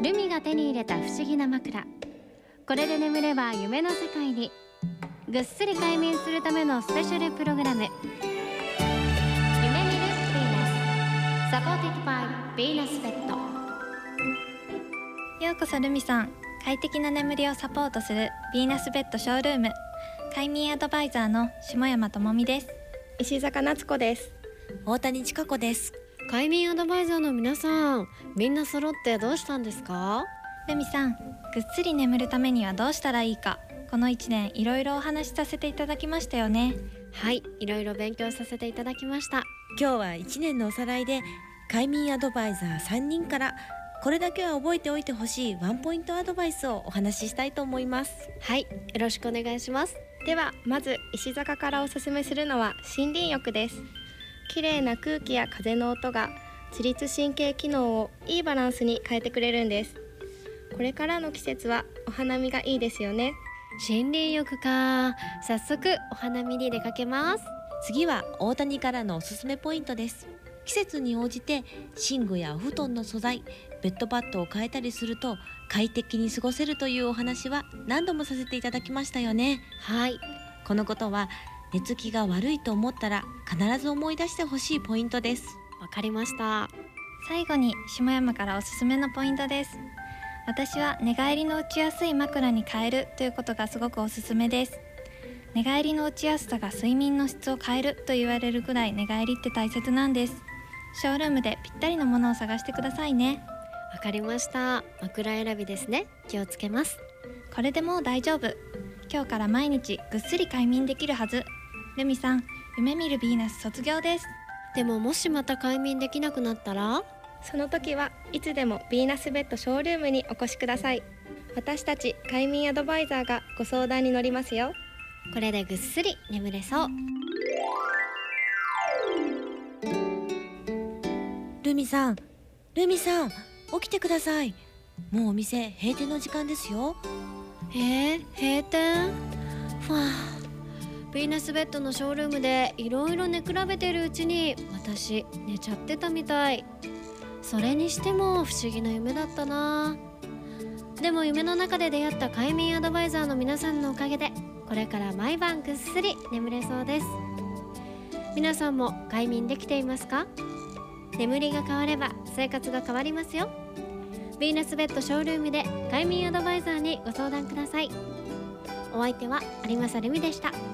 ルミが手に入れた不思議な枕。これで眠れば夢の世界に。ぐっすり快眠するためのスペシャルプログラム、夢見るヴィーナス、サポーティッドバイヴィーナスベッド。 ようこそルミさん。快適な眠りをサポートするヴィーナスベッドショールーム、快眠アドバイザーの下山智美です。 石坂夏子です。 大谷千佳子です。 快眠アドバイザーの皆さん、みんな揃ってどうしたんですか？ ルミさん、ぐっすり眠るためにはどうしたらいいか、この1年いろいろお話しさせていただきましたよね。 はい、いろいろ勉強させていただきました。 今日は1年のおさらいで快眠アドバイザー3人からこれだけは覚えておいてほしいワンポイントアドバイスをお話ししたいと思います。 はい、よろしくお願いします。 ではまず石坂からおすすめするのは森林浴です。綺麗な空気や風の音が自律神経機能をいいバランスに変えてくれるんです。これからの季節はお花見がいいですよね。 森林浴か。早速お花見に出かけます。 次は大谷からのおすすめポイントです。季節に応じて寝具やお布団の素材、ベッドパッドを変えたりすると快適に過ごせるというお話は何度もさせていただきましたよね。 はい、 このことは寝つきが悪いと思ったら必ず思い出してほしいポイントです。 わかりました。 最後に下山からおすすめのポイントです。私は寝返りの打ちやすい枕に変えるということがすごくおすすめです。寝返りの打ちやすさが睡眠の質を変えると言われるくらい寝返りって大切なんです。ショールームでぴったりのものを探してくださいね。 わかりました。枕選びですね。気をつけます。 これでもう大丈夫。今日から毎日ぐっすり快眠できるはず。ルミさん、夢見るヴィーナス卒業です。 でももしまた快眠できなくなったら？ その時はいつでもヴィーナスベッドショールームにお越しください。私たち快眠アドバイザーがご相談に乗りますよ。 これでぐっすり眠れそう。 ルミさん、起きてください。もうお店閉店の時間ですよ。 閉店？ふわヴィーナスベッドのショールームでいろいろ寝比べてるうちに私寝ちゃってたみたい。それにしても不思議な夢だったな。でも夢の中で出会った快眠アドバイザーの皆さんのおかげでこれから毎晩ぐっすり眠れそうです。皆さんも快眠できていますか？眠りが変われば生活が変わりますよ。ヴィーナスベッドショールームで快眠アドバイザーにご相談ください。お相手は有正ルミでした。